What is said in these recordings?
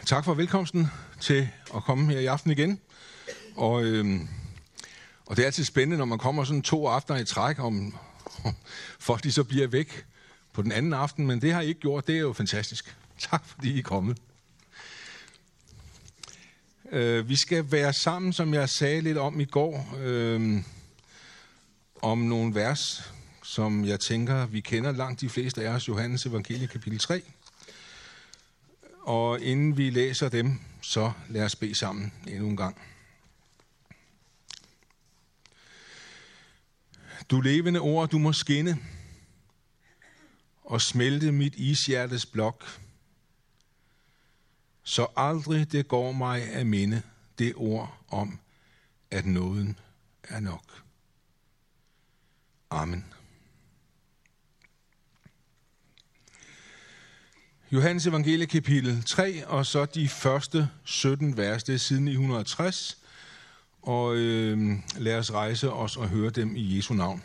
Tak for velkomsten til at komme her i aften igen. Og det er altid spændende, når man kommer sådan 2 aftener i træk, om folk de så bliver væk på den anden aften. Men det har I ikke gjort. Det er jo fantastisk. Tak fordi I er kommet. Vi skal være sammen, som jeg sagde lidt om i går, om nogle vers, som jeg tænker, vi kender langt de fleste af os, Johannes Evangelie kapitel 3. Og inden vi læser dem, så lad os bede sammen endnu en gang. Du levende ord, du må skinne og smelte mit ishjertes blok, så aldrig det går mig af minde det ord om, at nåden er nok. Amen. Johannes Evangelie kapitel 3, og så de første 17 vers, det er siden 960. Og lad os rejse os og høre dem i Jesu navn.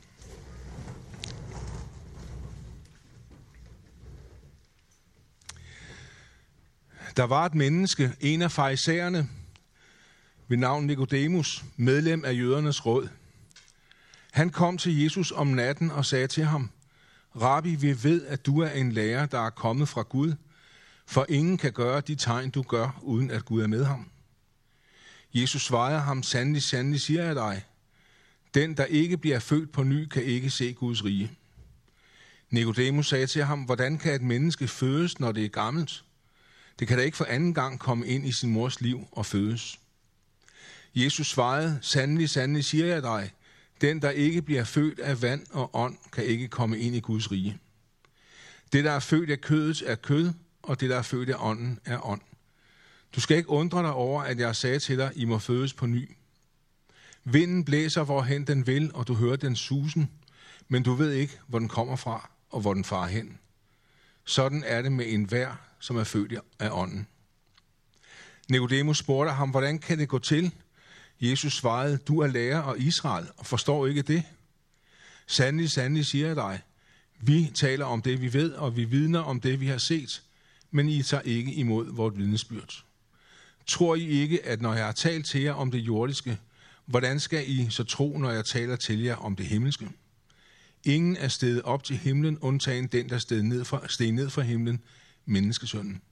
Der var et menneske, en af farisæerne, ved navn Nikodemus, medlem af jødernes råd. Han kom til Jesus om natten og sagde til ham: Rabbi, vi ved, at du er en lærer, der er kommet fra Gud, for ingen kan gøre de tegn, du gør, uden at Gud er med ham. Jesus svarede ham: Sandelig, sandelig, siger jeg dig, den, der ikke bliver født på ny, kan ikke se Guds rige. Nikodemus sagde til ham: Hvordan kan et menneske fødes, når det er gammelt? Det kan da ikke for anden gang komme ind i sin mors liv og fødes. Jesus svarede: Sandelig, sandelig, siger jeg dig, den, der ikke bliver født af vand og ånd, kan ikke komme ind i Guds rige. Det, der er født af kødet, er kød, og det, der er født af ånden, er ånd. Du skal ikke undre dig over, at jeg sagde til dig, I må fødes på ny. Vinden blæser, hvorhen den vil, og du hører den susen, men du ved ikke, hvor den kommer fra, og hvor den farer hen. Sådan er det med enhver, som er født af ånden. Nikodemus spurgte ham: Hvordan kan det gå til? Jesus svarede: Du er lærer og Israel, og forstår ikke det? Sandelig, sandelig, siger jeg dig, vi taler om det, vi ved, og vi vidner om det, vi har set, men I tager ikke imod vort vidnesbyrd. Tror I ikke, at når jeg har talt til jer om det jordiske, hvordan skal I så tro, når jeg taler til jer om det himmelske? Ingen er steget op til himlen, undtagen den, der steg ned fra himlen, menneskesønnen.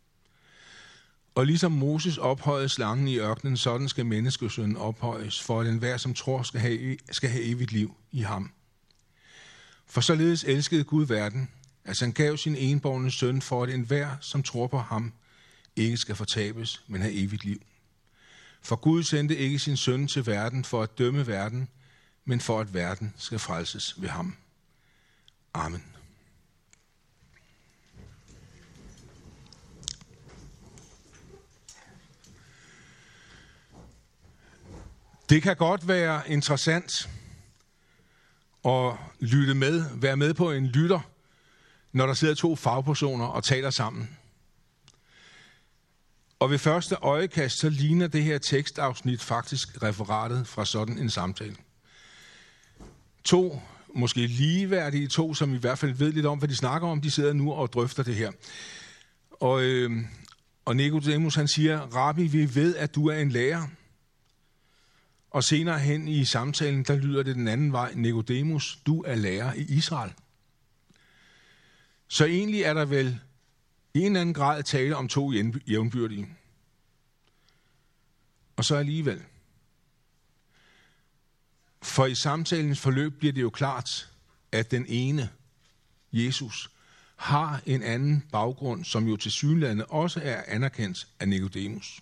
Og ligesom Moses ophøjede slangen i ørkenen, sådan skal menneskesønnen ophøjes, for at enhver, som tror, skal have evigt liv i ham. For således elskede Gud verden, at han gav sin enbårne søn, for at enhver, som tror på ham, ikke skal fortabes, men have evigt liv. For Gud sendte ikke sin søn til verden for at dømme verden, men for at verden skal frelses ved ham. Amen. Det kan godt være interessant at være med på en lytter, når der sidder 2 fagpersoner og taler sammen. Og ved første øjekast, så ligner det her tekstafsnit faktisk referatet fra sådan en samtale. 2, måske ligeværdige 2, som i hvert fald ved lidt om, hvad de snakker om, de sidder nu og drøfter det her. Og Nikodemus, han siger: Rabbi, vi ved, at du er en lærer. Og senere hen i samtalen, der lyder det den anden vej: Nikodemus, du er lærer i Israel. Så egentlig er der vel i en eller anden grad tale om 2 jævnbyrdige. Og så alligevel. For i samtalens forløb bliver det jo klart, at den ene, Jesus, har en anden baggrund, som jo tilsyneladende også er anerkendt af Nikodemus.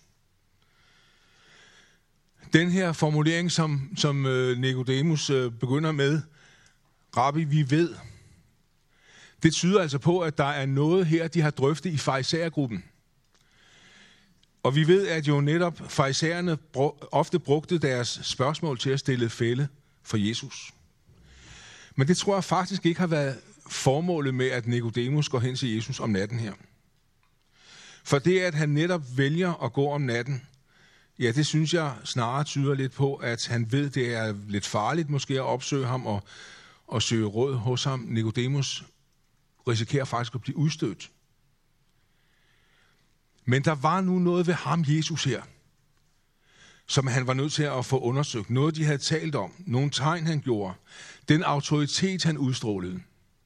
Den her formulering, som Nikodemus begynder med, Rabbi, vi ved, det tyder altså på, at der er noget her, de har drøftet i farisæergruppen. Og vi ved, at jo netop farisæerne ofte brugte deres spørgsmål til at stille fælde for Jesus. Men det tror jeg faktisk ikke har været formålet med, at Nikodemus går hen til Jesus om natten her. For det, at han netop vælger at gå om natten, ja, det synes jeg snarere tyder lidt på, at han ved, det er lidt farligt måske at opsøge ham og søge råd hos ham. Nikodemus risikerer faktisk at blive udstødt. Men der var nu noget ved ham, Jesus her, som han var nødt til at få undersøgt. Noget, de havde talt om. Nogle tegn, han gjorde. Den autoritet, han udstrålede.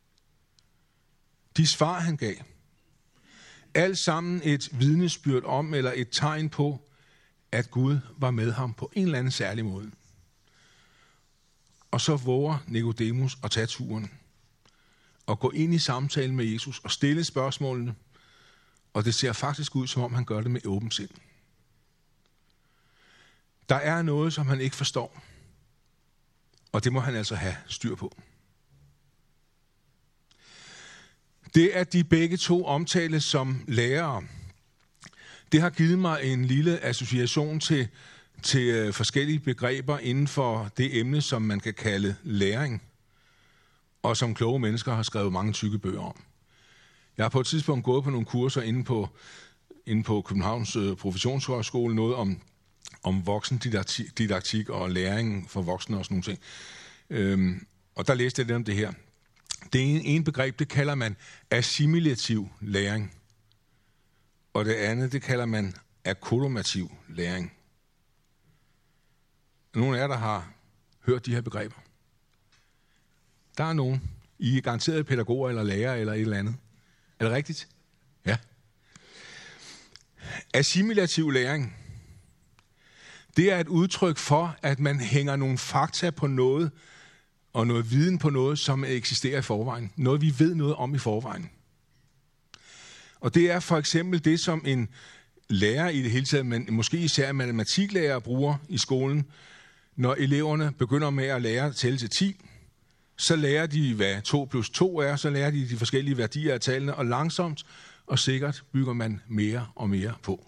De svar, han gav. Alt sammen et vidnesbyrd om, eller et tegn på, at Gud var med ham på en eller anden særlig måde. Og så våger Nikodemus at tage turen. Og gå ind i samtalen med Jesus og stille spørgsmålene. Og det ser faktisk ud, som om han gør det med åbent sind. Der er noget, som han ikke forstår. Og det må han altså have styr på. Det, at de begge to omtales som lærere, det har givet mig en lille association til forskellige begreber inden for det emne, som man kan kalde læring, og som kloge mennesker har skrevet mange tykke bøger om. Jeg har på et tidspunkt gået på nogle kurser inde på Københavns Professionshøjskole, noget om voksendidaktik og læring for voksne og sådan nogle ting. Og der læste jeg lidt om det her. Det ene begreb, det kalder man assimilativ læring. Og det andet, det kalder man akkomodativ læring. Nogle af jer, der har hørt de her begreber. Der er nogen. I er garanteret pædagoger eller lærere eller et eller andet. Er det rigtigt? Ja. Assimilativ læring. Det er et udtryk for, at man hænger nogle fakta på noget, og noget viden på noget, som eksisterer i forvejen. Noget, vi ved noget om i forvejen. Og det er for eksempel det, som en lærer i det hele taget, men måske især matematiklærer bruger i skolen. Når eleverne begynder med at lære at tælle til 10, så lærer de, hvad 2 plus 2 er, så lærer de forskellige værdier af tallene, og langsomt og sikkert bygger man mere og mere på.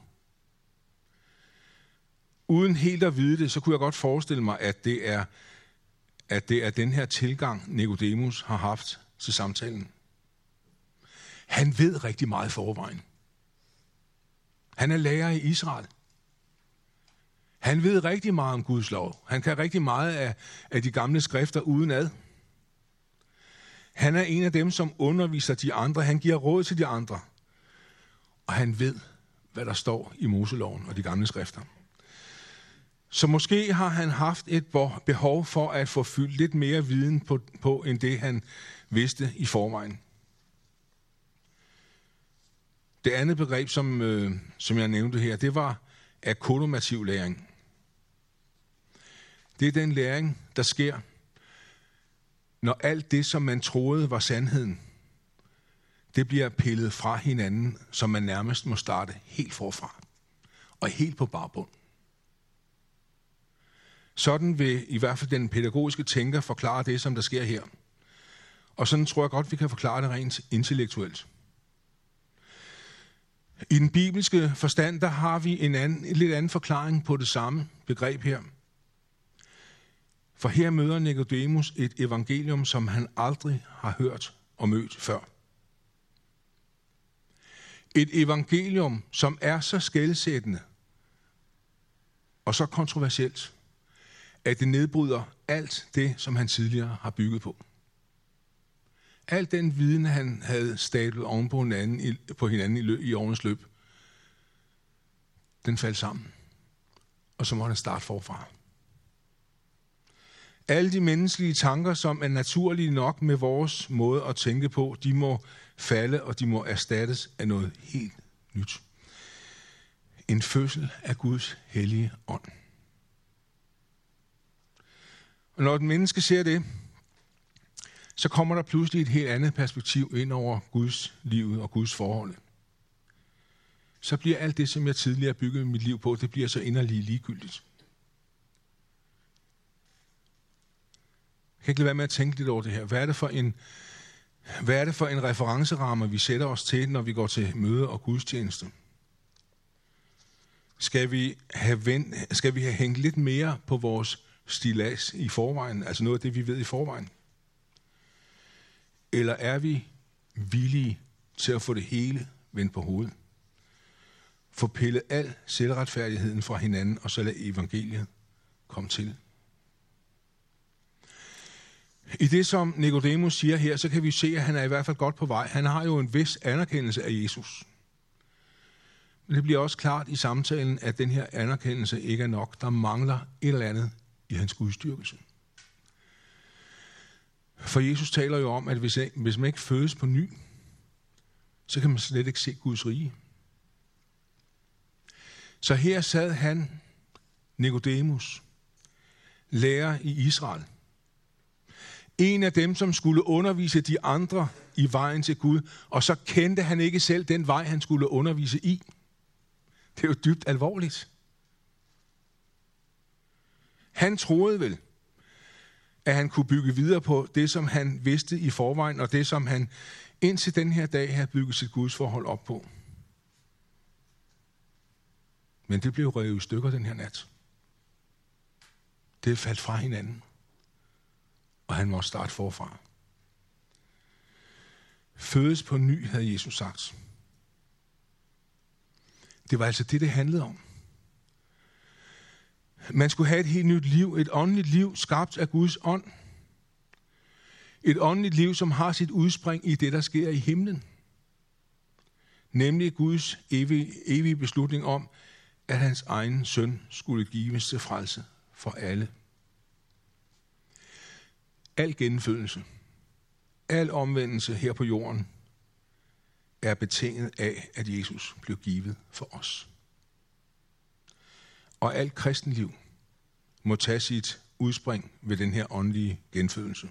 Uden helt at vide det, så kunne jeg godt forestille mig, at det er den her tilgang, Nikodemus har haft til samtalen. Han ved rigtig meget i forvejen. Han er lærer i Israel. Han ved rigtig meget om Guds lov. Han kan rigtig meget af de gamle skrifter udenad. Han er en af dem, som underviser de andre. Han giver råd til de andre. Og han ved, hvad der står i Moseloven og de gamle skrifter. Så måske har han haft et behov for at få fyldt lidt mere viden på end det, han vidste i forvejen. Det andet begreb, som jeg nævnte her, det var akkomodativ læring. Det er den læring, der sker, når alt det, som man troede var sandheden, det bliver pillet fra hinanden, så man nærmest må starte helt forfra og helt på bar bund. Sådan vil i hvert fald den pædagogiske tænker forklare det, som der sker her. Og sådan tror jeg godt, vi kan forklare det rent intellektuelt. I den bibelske forstand, der har vi en lidt anden forklaring på det samme begreb her. For her møder Nikodemus et evangelium, som han aldrig har hørt og mødt før. Et evangelium, som er så skelsættende og så kontroversielt, at det nedbryder alt det, som han tidligere har bygget på. Al den viden, han havde stablet oven på hinanden i årenes løb, den faldt sammen. Og så måtte han starte forfra. Alle de menneskelige tanker, som er naturlige nok med vores måde at tænke på, de må falde, og de må erstattes af noget helt nyt. En fødsel af Guds hellige ånd. Og når et menneske ser det, så kommer der pludselig et helt andet perspektiv ind over Guds liv og Guds forhold. Så bliver alt det, som jeg tidligere byggede mit liv på, det bliver så inderligt ligegyldigt. Jeg kan ikke lade være med at tænke lidt over det her. Hvad er det for en referenceramme, vi sætter os til, når vi går til møde og gudstjeneste? Skal vi have hængt lidt mere på vores stillads i forvejen, altså noget af det, vi ved i forvejen? Eller er vi villige til at få det hele vendt på hovedet? Få pillet al selvretfærdigheden fra hinanden, og så lade evangeliet komme til. I det, som Nikodemus siger her, så kan vi se, at han er i hvert fald godt på vej. Han har jo en vis anerkendelse af Jesus. Men det bliver også klart i samtalen, at den her anerkendelse ikke er nok. Der mangler et eller andet i hans gudstyrkelse. For Jesus taler jo om, at hvis man ikke fødes på ny, så kan man slet ikke se Guds rige. Så her sad han, Nikodemus, lærer i Israel. En af dem, som skulle undervise de andre i vejen til Gud, og så kendte han ikke selv den vej, han skulle undervise i. Det er jo dybt alvorligt. Han troede vel, at han kunne bygge videre på det, som han vidste i forvejen, og det, som han indtil den her dag havde bygget sit gudsforhold op på. Men det blev revet i stykker den her nat. Det faldt fra hinanden, og han måtte starte forfra. Fødes på ny, havde Jesus sagt. Det var altså det handlede om. Man skulle have et helt nyt liv, et åndeligt liv, skabt af Guds ånd. Et åndeligt liv, som har sit udspring i det, der sker i himlen. Nemlig Guds evige beslutning om, at hans egen søn skulle gives til frelse for alle. Al genfødelse, al omvendelse her på jorden, er betinget af, at Jesus blev givet for os. Og alt kristenliv må tage sit udspring ved den her åndelige genfødelse.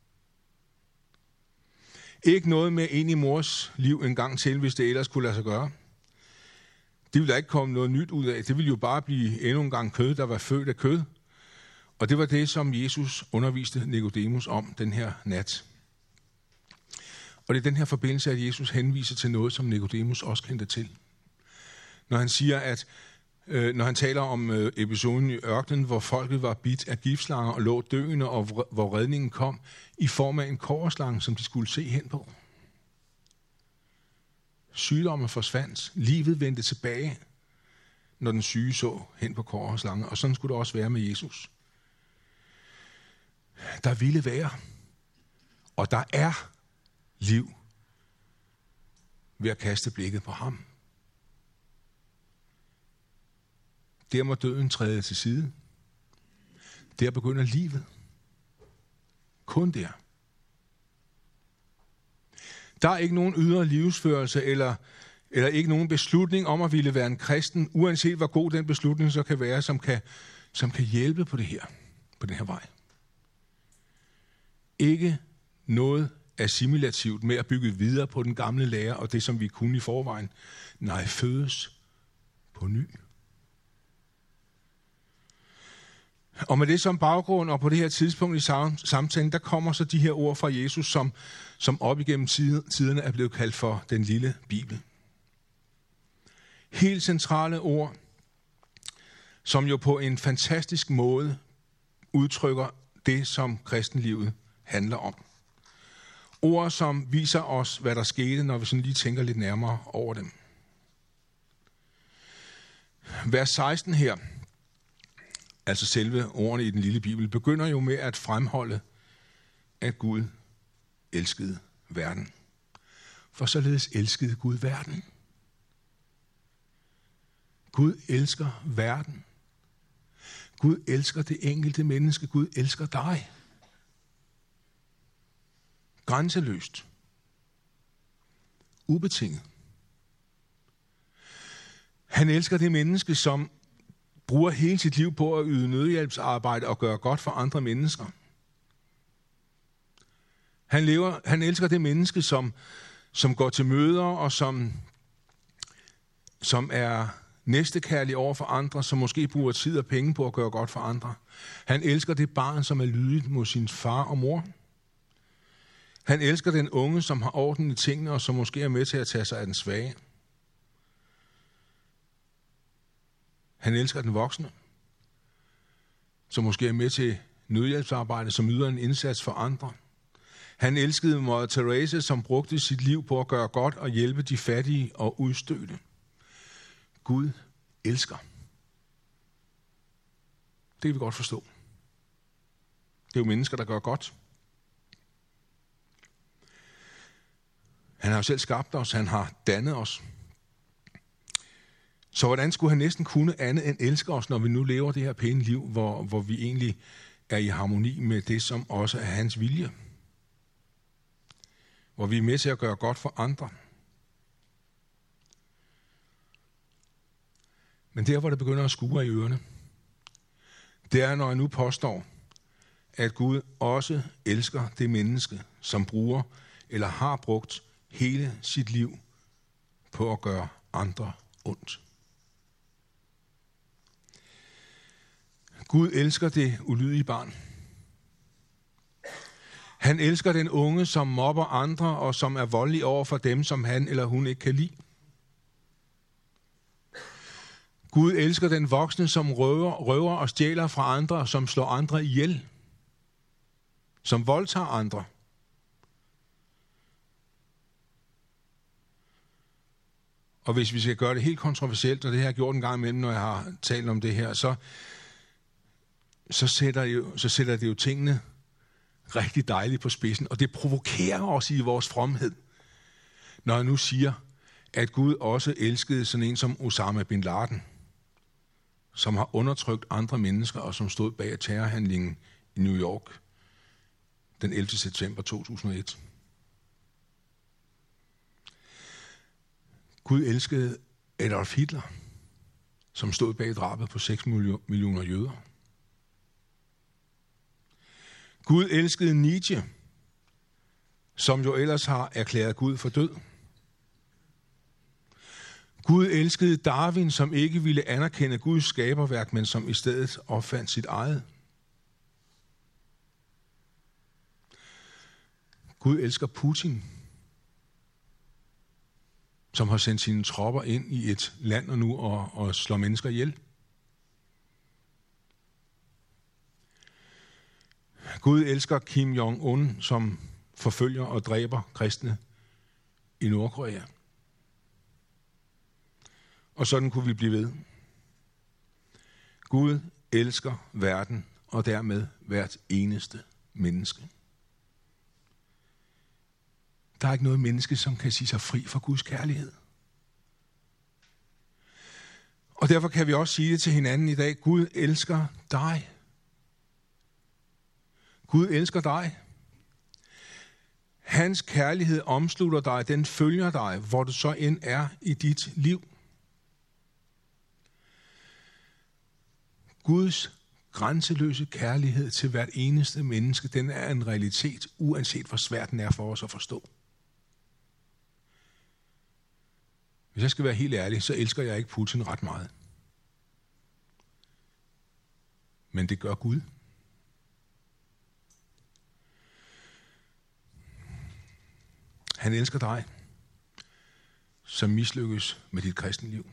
Ikke noget med ind i mors liv en gang til, hvis det ellers kunne lade sig gøre. Det ville der ikke komme noget nyt ud af. Det ville jo bare blive endnu en gang kød, der var født af kød. Og det var det, som Jesus underviste Nikodemus om den her nat. Og det er den her forbindelse, at Jesus henviser til noget, som Nikodemus også kendte til. Når han siger, at når han taler om episoden i ørkenen, hvor folket var bidt af giftslanger og lå døende, og hvor redningen kom i form af en kobberslange, som de skulle se hen på. Sygdommen forsvandt. Livet vendte tilbage, når den syge så hen på kobberslangen. Og sådan skulle det også være med Jesus. Der ville være, og der er liv ved at kaste blikket på ham. Der må døden træde til side. Der begynder livet. Kun der. Der er ikke nogen ydre livsførelse eller ikke nogen beslutning om at ville være en kristen, uanset hvor god den beslutning så kan være, som kan hjælpe på det her, på den her vej. Ikke noget assimilativt med at bygge videre på den gamle lære og det, som vi kunne i forvejen. Nej, fødes på ny. Og med det som baggrund, og på det her tidspunkt i samtalen, der kommer så de her ord fra Jesus, som op igennem tiderne er blevet kaldt for den lille Bibel. Helt centrale ord, som jo på en fantastisk måde udtrykker det, som kristenlivet handler om. Ord, som viser os, hvad der skete, når vi sådan lige tænker lidt nærmere over dem. Vers 16 her, altså selve ordene i den lille Bibel, begynder jo med at fremholde, at Gud elskede verden. For således elskede Gud verden. Gud elsker verden. Gud elsker det enkelte menneske. Gud elsker dig. Grænseløst. Ubetinget. Han elsker det menneske, som bruger hele sit liv på at yde nødhjælpsarbejde og gøre godt for andre mennesker. Han elsker det menneske, som går til møder og som er næstekærlig over for andre, som måske bruger tid og penge på at gøre godt for andre. Han elsker det barn, som er lydigt mod sin far og mor. Han elsker den unge, som har orden i tingene, og som måske er med til at tage sig af den svage. Han elsker den voksne, som måske er med til nødhjælpsarbejde, som yder en indsats for andre. Han elskede Mother Teresa, som brugte sit liv på at gøre godt og hjælpe de fattige og udstødte. Gud elsker. Det kan vi godt forstå. Det er jo mennesker, der gør godt. Han har jo selv skabt os, han har dannet os. Så hvordan skulle han næsten kunne andet end elske os, når vi nu lever det her pæne liv, hvor vi egentlig er i harmoni med det, som også er hans vilje? Hvor vi er med til at gøre godt for andre. Men der, hvor det begynder at skure i ørerne, det er, når jeg nu påstår, at Gud også elsker det menneske, som bruger eller har brugt hele sit liv på at gøre andre ondt. Gud elsker det ulydige barn. Han elsker den unge, som mobber andre og som er voldelig over for dem, som han eller hun ikke kan lide. Gud elsker den voksne, som røver og stjæler fra andre, som slår andre ihjel, som voldtager andre. Og hvis vi skal gøre det helt kontroversielt, og det har jeg gjort en gang imellem, når jeg har talt om det her, så sætter det jo tingene rigtig dejligt på spidsen, og det provokerer os i vores fromhed, når jeg nu siger, at Gud også elskede sådan en som Osama bin Laden, som har undertrykt andre mennesker, og som stod bag terrorhandlingen i New York den 11. september 2001. Gud elskede Adolf Hitler, som stod bag drabet på 6 millioner jøder. Gud elskede Nietzsche, som jo ellers har erklæret Gud for død. Gud elskede Darwin, som ikke ville anerkende Guds skaberværk, men som i stedet opfandt sit eget. Gud elsker Putin, som har sendt sine tropper ind i et land og nu og slår mennesker ihjel. Gud elsker Kim Jong-un, som forfølger og dræber kristne i Nordkorea. Og sådan kunne vi blive ved. Gud elsker verden og dermed hvert eneste menneske. Der er ikke noget menneske, som kan sige sig fri fra Guds kærlighed. Og derfor kan vi også sige det til hinanden i dag. Gud elsker dig. Gud elsker dig. Hans kærlighed omslutter dig, den følger dig, hvor du så end er i dit liv. Guds grænseløse kærlighed til hvert eneste menneske, den er en realitet, uanset hvor svært den er for os at forstå. Hvis jeg skal være helt ærlig, så elsker jeg ikke Putin ret meget. Men det gør Gud. Han elsker dig, som mislykkes med dit kristenliv.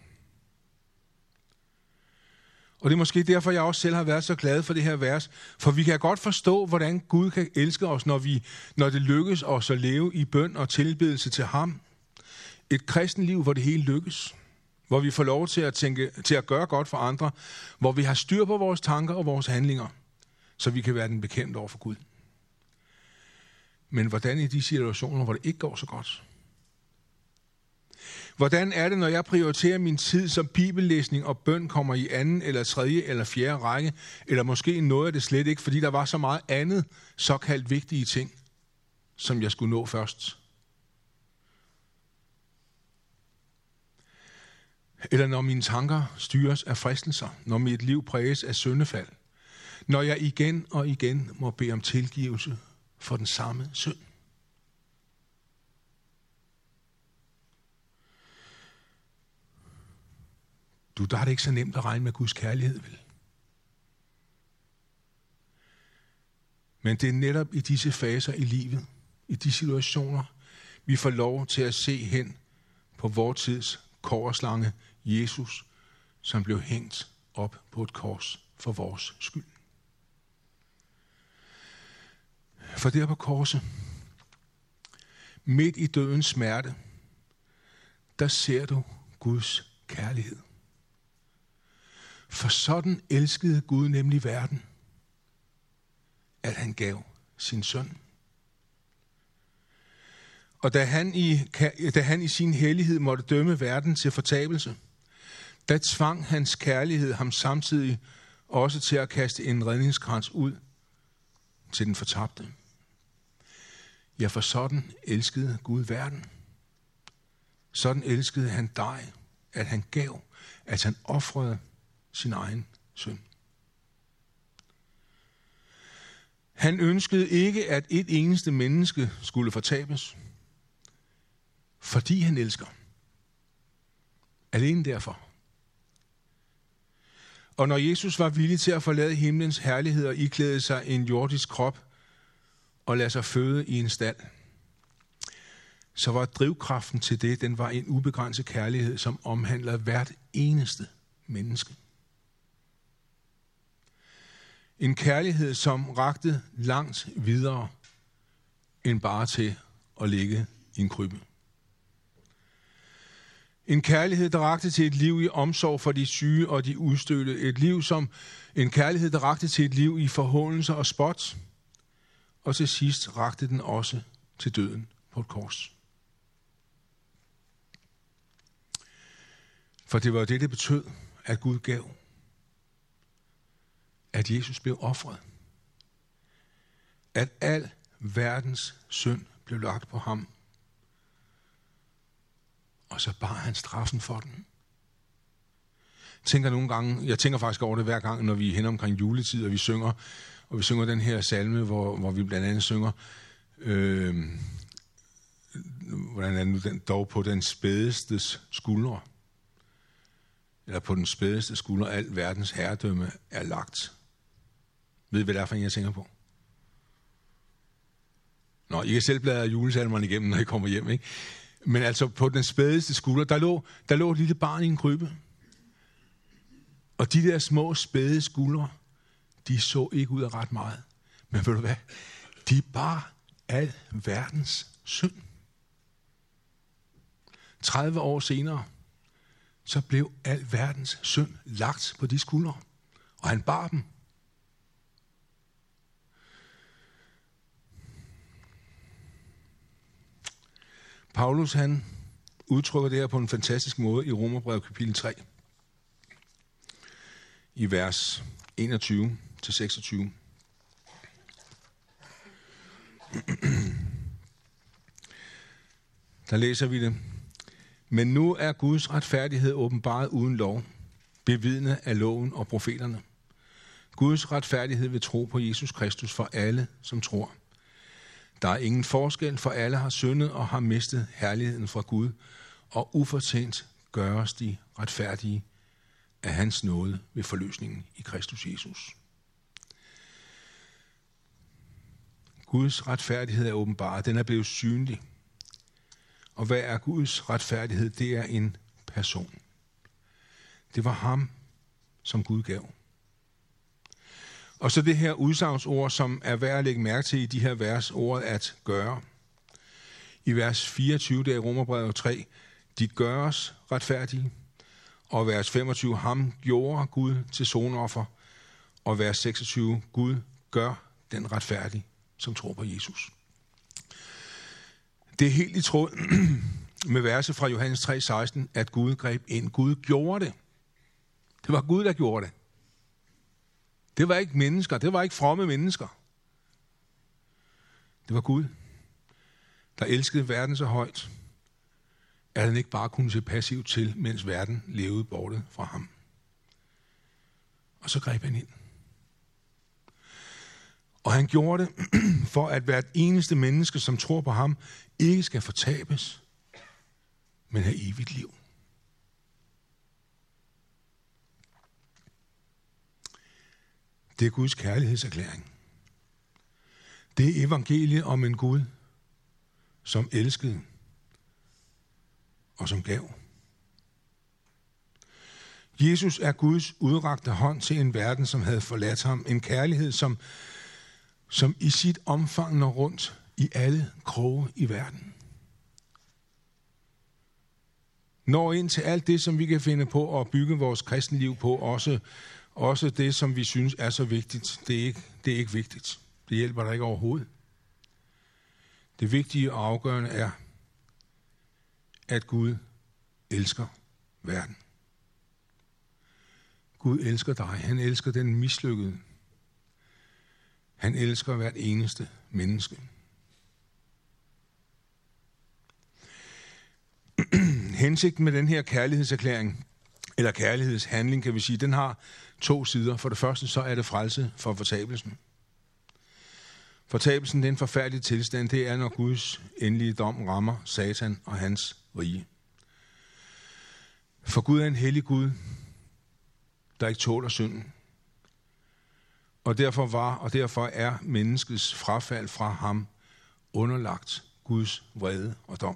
Og det er måske derfor, jeg også selv har været så glad for det her vers. For vi kan godt forstå, hvordan Gud kan elske os, når det lykkes os at leve i bøn og tilbedelse til ham. Et kristenliv, hvor det hele lykkes. Hvor vi får lov til at gøre godt for andre. Hvor vi har styr på vores tanker og vores handlinger. Så vi kan være den bekendt over for Gud. Men hvordan i de situationer, hvor det ikke går så godt? Hvordan er det, når jeg prioriterer min tid, som bibellæsning og bøn kommer i anden eller tredje eller fjerde række, eller måske noget af det slet ikke, fordi der var så meget andet såkaldt vigtige ting, som jeg skulle nå først? Eller når mine tanker styres af fristelser, når mit liv præges af syndefald, når jeg igen og igen må bede om tilgivelse for den samme synd. Der er det ikke så nemt at regne med Guds kærlighed, vel? Men det er netop i disse faser i livet, i de situationer, vi får lov til at se hen på vor tids kobberslange Jesus, som blev hængt op på et kors for vores skyld. For der på korset, midt i dødens smerte, der ser du Guds kærlighed. For sådan elskede Gud nemlig verden, at han gav sin søn. Og da han i sin hellighed måtte dømme verden til fortabelse, der tvang hans kærlighed ham samtidig også til at kaste en redningskrans ud til den fortabte. Ja, for sådan elskede Gud verden. Sådan elskede han dig, at han gav, at han ofrede sin egen søn. Han ønskede ikke, at et eneste menneske skulle fortabes, fordi han elsker. Alene derfor. Og når Jesus var villig til at forlade himlens herlighed og iklæde sig en jordisk krop og lade sig føde i en stald, så var drivkraften til det, den var en ubegrænset kærlighed, som omhandler hvert eneste menneske. En kærlighed, som rakte langt videre end bare til at ligge i en krybbe. En kærlighed, der rakte til et liv i omsorg for de syge og de udstødte. En kærlighed, der rakte til et liv i forhåndelse og spot. Og til sidst rakte den også til døden på et kors. For det var det betød, at Gud gav. At Jesus blev ofret. At al verdens synd blev lagt på ham. Og så bar han straffen for den. Jeg tænker faktisk over det hver gang, når vi er hen omkring juletid, og vi synger den her salme, hvor vi blandt andet synger, hvordan er nu den dog på den spædestes skuldre. Eller på den spædeste skuldre, al verdens herredømme er lagt. Ved I, hvad det er for en, jeg tænker på? Nå, I kan selv bladre julesalmerne igennem, når I kommer hjem, ikke? Men altså på den spædeste skulder, der lå et lille barn i en krybbe. Og de der små spæde skuldre, de så ikke ud af ret meget. Men ved du hvad? De bar al verdens synd. 30 år senere, så blev al verdens synd lagt på de skuldre. Og han bar dem. Paulus, han udtrykker det her på en fantastisk måde i Romerbrevet kapitel 3. I vers 21-26. Der læser vi det. Men nu er Guds retfærdighed åbenbaret uden lov, bevidnet af loven og profeterne. Guds retfærdighed ved tro på Jesus Kristus for alle, som tror. Der er ingen forskel, for alle har syndet og har mistet herligheden fra Gud, og ufortjent gøres de retfærdige af hans nåde ved forløsningen i Kristus Jesus. Guds retfærdighed er åbenbaret, den er blevet synlig. Og hvad er Guds retfærdighed? Det er en person. Det var ham, som Gud gav. Og så det her udsagnsord, som er værd at lægge mærke til i de her vers, ordet at gøre. I vers 24, der i Romerbrevet 3, de gøres retfærdige. Og vers 25, ham gjorde Gud til sonoffer. Og vers 26, Gud gør den retfærdige, som tror på Jesus. Det er helt i tråd med verset fra Johannes 3:16, at Gud greb ind. Gud gjorde det. Det var Gud, der gjorde det. Det var ikke mennesker. Det var ikke fromme mennesker. Det var Gud, der elskede verden så højt, at han ikke bare kunne se passivt til, mens verden levede borte fra ham. Og så greb han ind. Og han gjorde det, for at hvert eneste menneske, som tror på ham, ikke skal fortabes, men have evigt liv. Det er Guds kærlighedserklæring. Det er evangeliet om en Gud, som elskede og som gav. Jesus er Guds udrakte hånd til en verden, som havde forladt ham. En kærlighed, som i sit omfang når rundt i alle kroge i verden. Når ind til alt det, som vi kan finde på at bygge vores kristenliv på, også det, som vi synes er så vigtigt. Det er ikke vigtigt. Det hjælper dig ikke overhovedet. Det vigtige og afgørende er, at Gud elsker verden. Gud elsker dig. Han elsker den mislykkede. Han elsker hvert eneste menneske. Hensigten med den her kærlighedserklæring, eller kærlighedshandling, kan vi sige, den har 2 sider. For det første, så er det frelse for fortabelsen. Fortabelsen, den forfærdelige tilstand, det er, når Guds endelige dom rammer Satan og hans rige. For Gud er en hellig Gud, der ikke tåler synden. Og derfor er menneskets frafald fra ham underlagt Guds vrede og dom.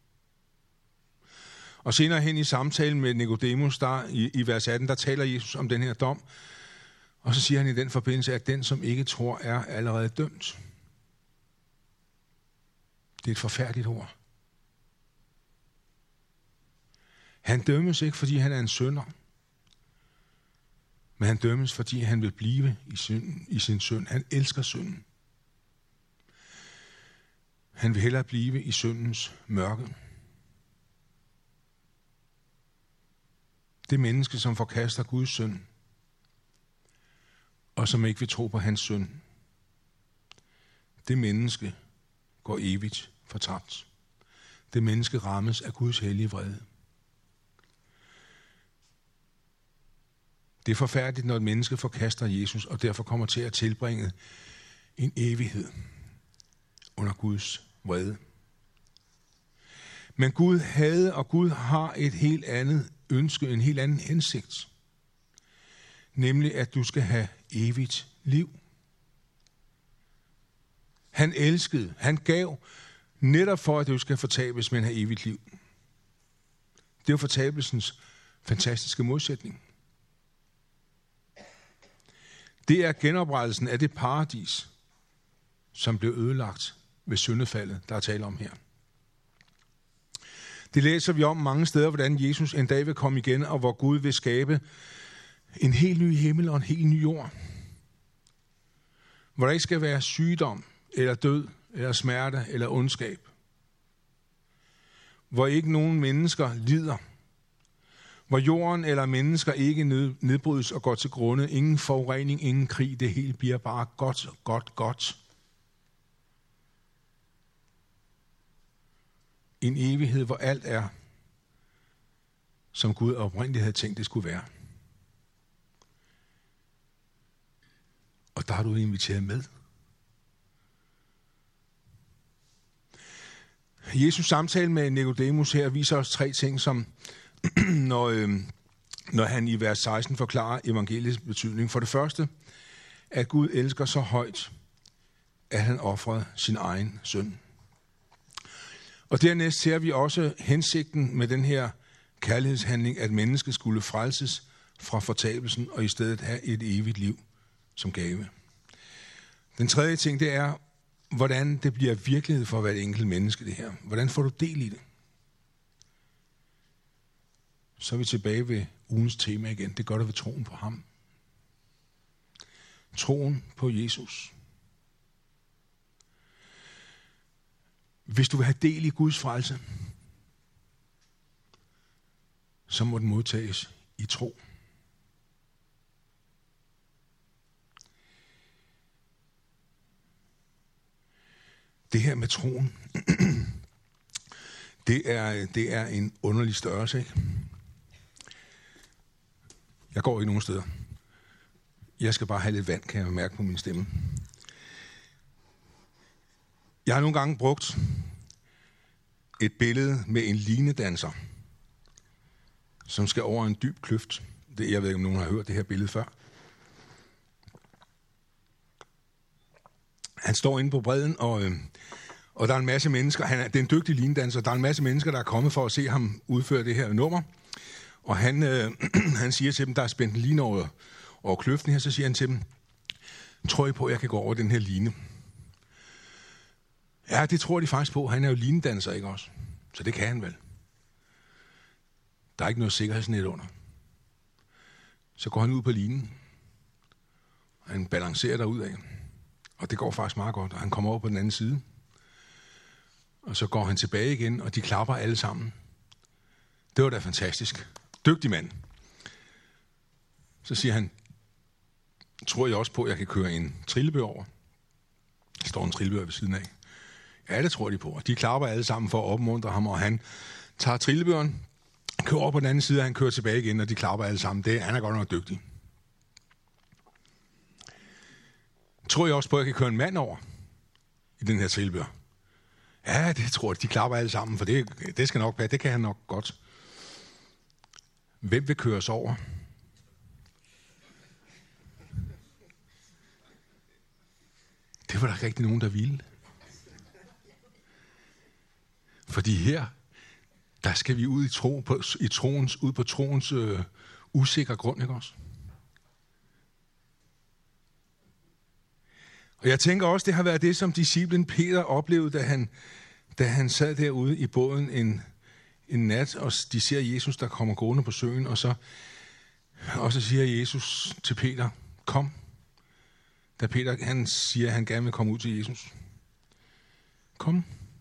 Og senere hen i samtalen med Nikodemus, der i vers 18, der taler Jesus om den her dom. Og så siger han i den forbindelse, at den, som ikke tror, er allerede dømt. Det er et forfærdeligt ord. Han dømmes ikke, fordi han er en synder. Men han dømmes, fordi han vil blive i sin synd. Han elsker synden. Han vil hellere blive i syndens mørke. Det menneske, som forkaster Guds synd, og som ikke vil tro på hans synd, det menneske går evigt fortabt. Det menneske rammes af Guds hellige vrede. Det er forfærdeligt, når et menneske forkaster Jesus, og derfor kommer til at tilbringe en evighed under Guds vrede. Men Gud havde, og Gud har et helt andet ønske, en helt anden hensigt. Nemlig, at du skal have evigt liv. Han elskede, han gav, netop for, at du skal fortabes, men have evigt liv. Det er jo fortabelsens fantastiske modsætning. Det er genoprettelsen af det paradis, som blev ødelagt ved syndefaldet, der er tale om her. Det læser vi om mange steder, hvordan Jesus en dag vil komme igen, og hvor Gud vil skabe en helt ny himmel og en helt ny jord. Hvor der ikke skal være sygdom, eller død, eller smerte, eller ondskab. Hvor ikke nogen mennesker lider. Hvor jorden eller mennesker ikke nedbrydes og går til grunde. Ingen forurening, ingen krig. Det hele bliver bare godt, godt, godt. En evighed, hvor alt er, som Gud oprindeligt havde tænkt, det skulle være. Og der har du inviteret med. Jesus samtale med Nikodemus her viser os 3 ting, som når han i vers 16 forklarer evangeliets betydning. For det første, at Gud elsker så højt, at han ofrede sin egen søn. Og dernæst ser vi også hensigten med den her kærlighedshandling, at mennesket skulle frelses fra fortabelsen og i stedet have et evigt liv som gave. Den tredje ting, det er, hvordan det bliver virkelighed for hvert enkelt menneske, det her. Hvordan får du del i det? Så er vi tilbage ved ugens tema igen. Det gør du ved troen på ham. Troen på Jesus. Hvis du vil have del i Guds frelse, så må den modtages i tro. Det her med troen, det er en underlig størrelse, ikke? Jeg går ikke nogen steder. Jeg skal bare have lidt vand, kan jeg mærke på min stemme. Jeg har nogle gange brugt et billede med en linedanser, som skal over en dyb kløft. Jeg ved ikke, om nogen har hørt det her billede før. Han står inde på bredden, og der er en masse mennesker. Det er en dygtig linedanser. Der er en masse mennesker, der er kommet for at se ham udføre det her nummer. Og han siger til dem, der er spændt en line over kløften her, så siger han til dem, tror I på, at jeg kan gå over den her line? Ja, det tror de faktisk på. Han er jo linedanser, ikke også? Så det kan han vel. Der er ikke noget sikkerhedsnet under. Så går han ud på linen, og han balancerer derudad. Og det går faktisk meget godt, og han kommer over på den anden side. Og så går han tilbage igen, og de klapper alle sammen. Det var da fantastisk. Dygtig mand. Så siger han, tror jeg også på, at jeg kan køre en trillebør over? Der står en trillebør ved siden af. Ja, det tror de på. Og de klapper alle sammen for at opmuntre ham, og han tager trillebøren, kører over på den anden side, og han kører tilbage igen, og de klapper alle sammen. Han er godt nok dygtig. Tror jeg også på, at jeg kan køre en mand over i den her trillebør? Ja, det tror jeg. De klapper alle sammen, for det skal nok være. Det kan han nok godt. Hvem vil køres over? Det var der ikke rigtig nogen, der ville. Fordi her, der skal vi ud ud på troens usikre grund, ikke også? Og jeg tænker også, det har været det, som disciplen Peter oplevede, da han sad derude i båden en nat, og de ser Jesus, der kommer gående på søen, og så siger Jesus til Peter, kom. Da Peter han siger, at han gerne vil komme ud til Jesus. Kom.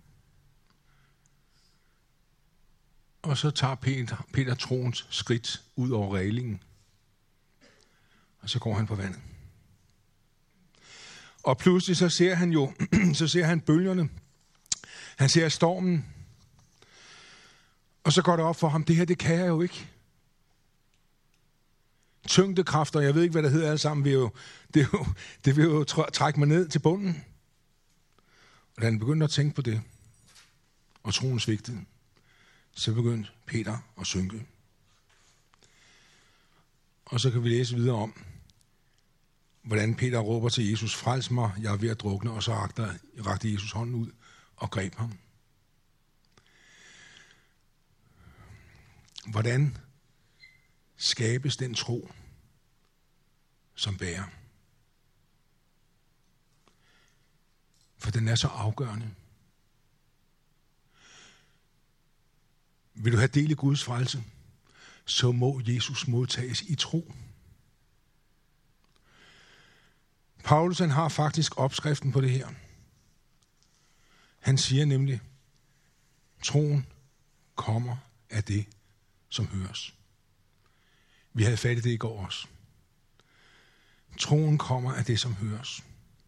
Og så tager Peter troens skridt ud over reglingen. Og så går han på vandet. Og pludselig så ser han bølgerne. Han ser stormen. Og så går det op for ham, det her, det kan jeg jo ikke. Tyngdekræfter, jeg ved ikke, hvad det hedder alle sammen, det vil jo trække mig ned til bunden. Og da han begyndte at tænke på det, og troen svigtede, så begyndte Peter at synke. Og så kan vi læse videre om, hvordan Peter råber til Jesus, frels mig, jeg er ved at drukne, og så rakte Jesus hånden ud og greb ham. Hvordan skabes den tro, som bærer? For den er så afgørende. Vil du have del i Guds frelse, så må Jesus modtages i tro. Paulus han har faktisk opskriften på det her. Han siger nemlig, troen kommer af det, som høres. Vi havde fat i det i går også. Troen kommer af det, som høres.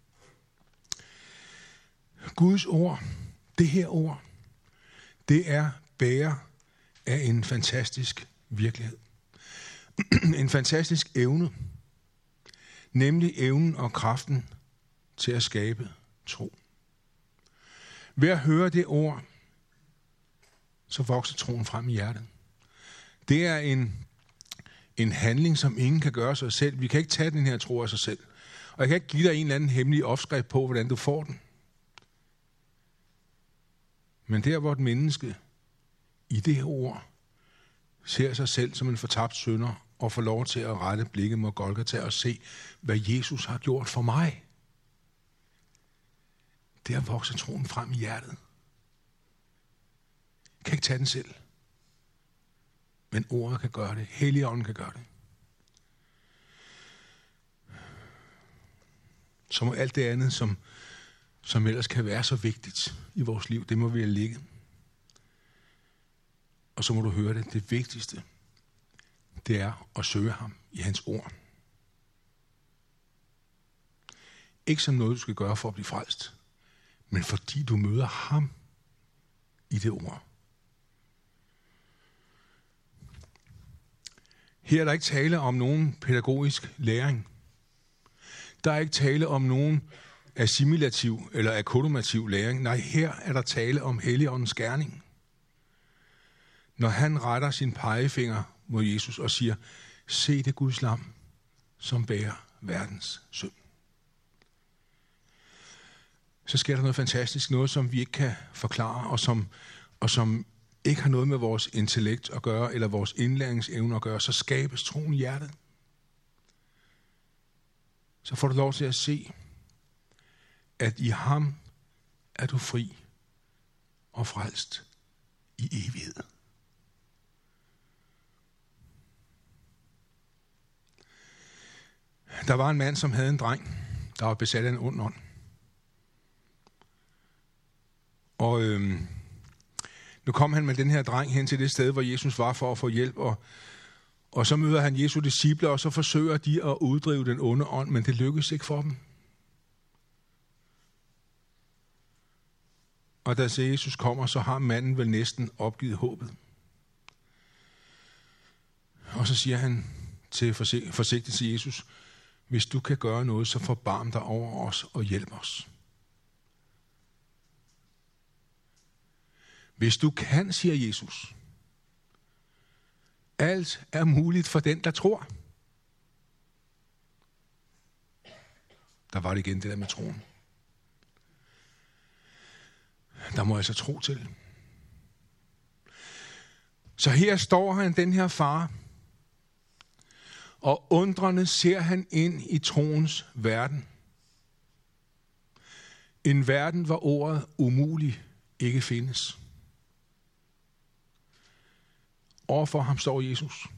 Guds ord, det her ord, det er bærer af en fantastisk virkelighed. En fantastisk evne. Nemlig evnen og kraften til at skabe tro. Ved at høre det ord, så vokser troen frem i hjertet. Det er en handling, som ingen kan gøre sig selv. Vi kan ikke tage den her tro af sig selv. Og jeg kan ikke give dig en eller anden hemmelig opskrift på, hvordan du får den. Men der, hvor et menneske i det her ord ser sig selv som en fortabt synder, og får lov til at rette blikket mod Golgata og se, hvad Jesus har gjort for mig. Der vokser troen frem i hjertet. Jeg kan ikke tage den selv. Men ordet kan gøre det. Helligånden kan gøre det. Så må alt det andet, som ellers kan være så vigtigt i vores liv, det må vi have ligget. Og så må du høre det. Det vigtigste, det er at søge ham i hans ord. Ikke som noget, du skal gøre for at blive frelst, men fordi du møder ham i det ord. Her er der ikke tale om nogen pædagogisk læring. Der er ikke tale om nogen assimilativ eller akkomodativ læring. Nej, her er der tale om Helligåndens gerning. Når han retter sin pegefinger mod Jesus og siger, se det Guds lam, som bærer verdens synd. Så sker der noget fantastisk, noget som vi ikke kan forklare, og som ikke har noget med vores intellekt at gøre, eller vores indlæringsevne at gøre, så skabes troen i hjertet. Så får du lov til at se, at i ham er du fri og frelst i evighed. Der var en mand, som havde en dreng, der var besat af en ond ånd. Og nu kom han med den her dreng hen til det sted, hvor Jesus var for at få hjælp, Og så møder han Jesu disciple, og så forsøger de at uddrive den onde ånd, men det lykkes ikke for dem. Og da Jesus kommer, så har manden vel næsten opgivet håbet. Og så siger han forsigtigt til Jesus, hvis du kan gøre noget, så forbarm dig over os og hjælp os. Hvis du kan, siger Jesus. Alt er muligt for den, der tror. Der var det igen, det der med troen. Der må jeg så tro til. Så her står han, den her far, og undrende ser han ind i troens verden. En verden, hvor ordet umulig ikke findes. Overfor ham står Jesus.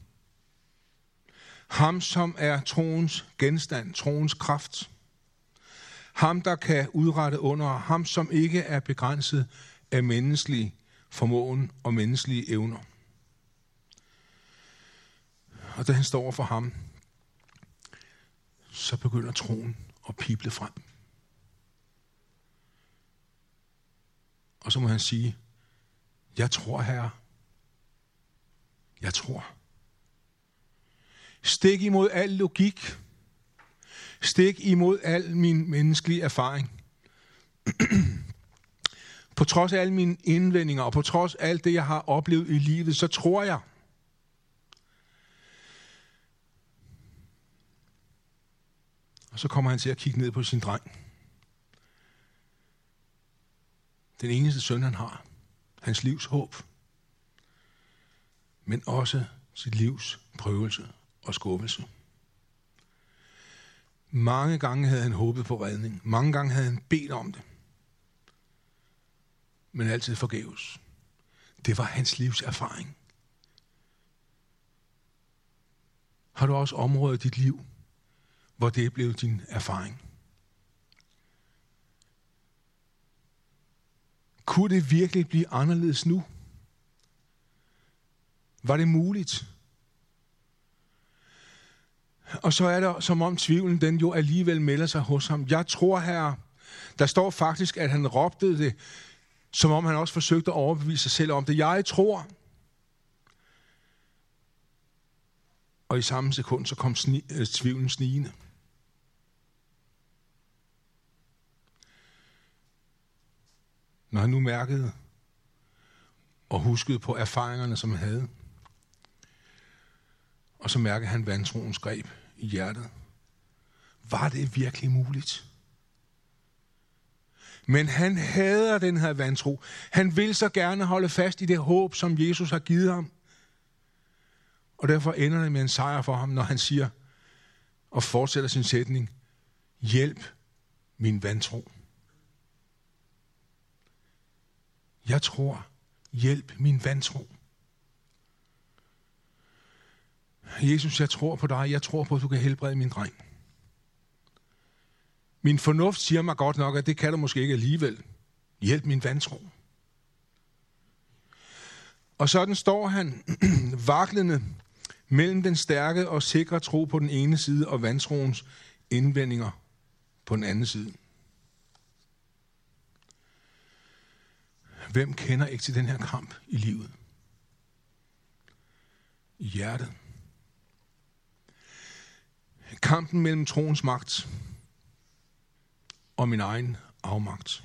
Ham, som er troens genstand, troens kraft. Ham, der kan udrette under, ham, som ikke er begrænset af menneskelig formåen og menneskelige evner. Og da han står over for ham, så begynder troen at pible frem. Og så må han sige, jeg tror, Herre. Jeg tror. Stik imod al logik. Stik imod al min menneskelige erfaring. På trods af alle mine indvendinger, og på trods af alt det, jeg har oplevet i livet, så tror jeg. Og så kommer han til at kigge ned på sin dreng. Den eneste søn, han har. Hans livs håb. Men også sit livs prøvelse og skuffelse. Mange gange havde han håbet på redning. Mange gange havde han bedt om det. Men altid forgæves. Det var hans livs erfaring. Har du også områder i dit liv, hvor det blev din erfaring? Kunne det virkelig blive anderledes nu? Var det muligt? Og så er det som om tvivlen, den jo alligevel melder sig hos ham. Jeg tror, Herre, der står faktisk, at han råbte det, som om han også forsøgte at overbevise sig selv om det. Jeg tror. Og i samme sekund, så kom tvivlen snigende. Når han nu mærkede og huskede på erfaringerne, som han havde, og så mærkede han vantroens greb i hjertet. Var det virkelig muligt? Men han hader den her vantro. Han vil så gerne holde fast i det håb, som Jesus har givet ham. Og derfor ender det med en sejr for ham, når han siger og fortsætter sin sætning. Hjælp min vantro. Jeg tror, hjælp min vantro. Jesus, jeg tror på dig. Jeg tror på, at du kan helbrede min dreng. Min fornuft siger mig godt nok, at det kan du måske ikke alligevel. Hjælp min vantro. Og sådan står han vaklende mellem den stærke og sikre tro på den ene side og vantroens indvendinger på den anden side. Hvem kender ikke til den her kamp i livet? I hjertet. Kampen mellem troens magt og min egen afmagt.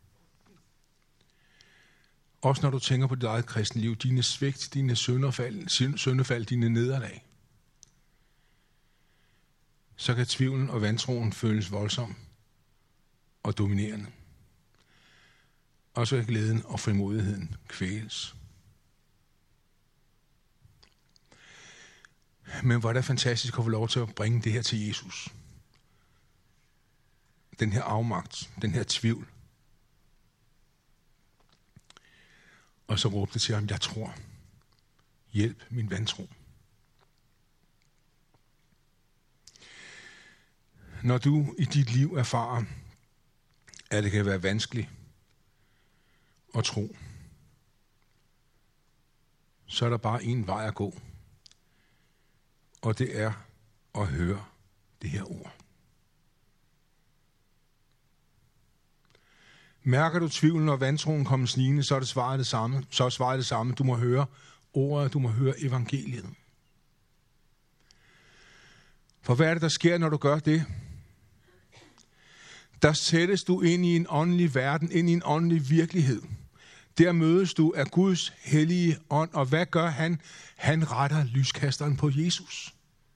Også når du tænker på dit eget kristenliv, dine svigt, dine syndefald, dine nederlag, så kan tvivlen og vantroen føles voldsom og dominerende. Og så kan glæden og frimodigheden kvæles. Men hvor er det fantastisk at få lov til at bringe det her til Jesus. Den her afmagt, den her tvivl. Og så råbte til ham, jeg tror. Hjælp min vantro. Når du i dit liv erfarer, at det kan være vanskeligt at tro, så er der bare en vej at gå. og det er at høre det her ord. Mærker du tvivlen, når vantroen kommer snigende, så er svaret det samme. Du må høre ordet, du må høre evangeliet. For hvad er det, der sker, når du gør det? Der sættes du ind i en åndelig verden, ind i en åndelig virkelighed. Der mødes du af Guds hellige ånd, og hvad gør han? Han retter lyskasteren på Jesus.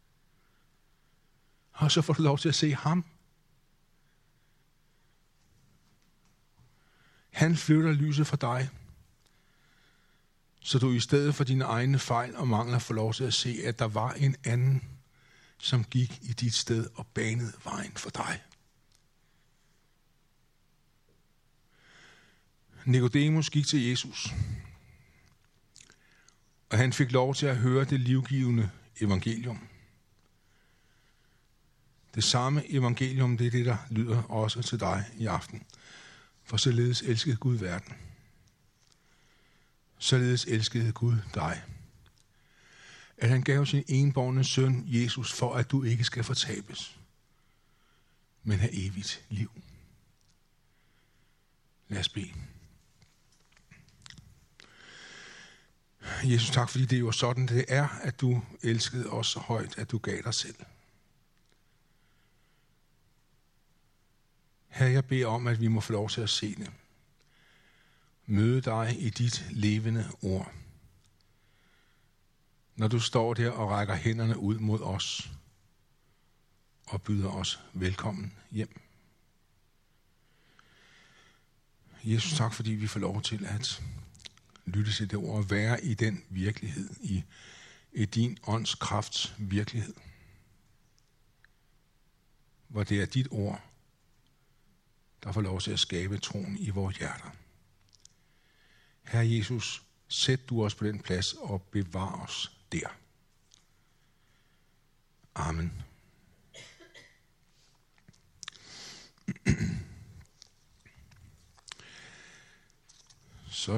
Og så får du lov til at se ham. Han flytter lyset for dig, så du i stedet for dine egne fejl og mangler får lov til at se, at der var en anden, som gik i dit sted og banede vejen for dig. Nikodemus gik til Jesus, og han fik lov til at høre det livgivende evangelium. Det samme evangelium, det er det, der lyder også til dig i aften. For således elskede Gud verden. Således elskede Gud dig. At han gav sin enbårne søn, Jesus, for at du ikke skal fortabes, men have evigt liv. Lad os bede. Jesus, tak, fordi det er jo sådan, det er, at du elskede os så højt, at du gav dig selv. Herre, jeg beder om, at vi må få lov til at se det. Møde dig i dit levende ord. Når du står der og rækker hænderne ud mod os og byder os velkommen hjem. Jesus, tak, fordi vi får lov til at lytte til det ord og være i den virkelighed, i din ånds krafts virkelighed. Hvor det er dit ord, der får lov til at skabe troen i vores hjerter. Herre Jesus, sæt du os på den plads og bevar os der. Amen.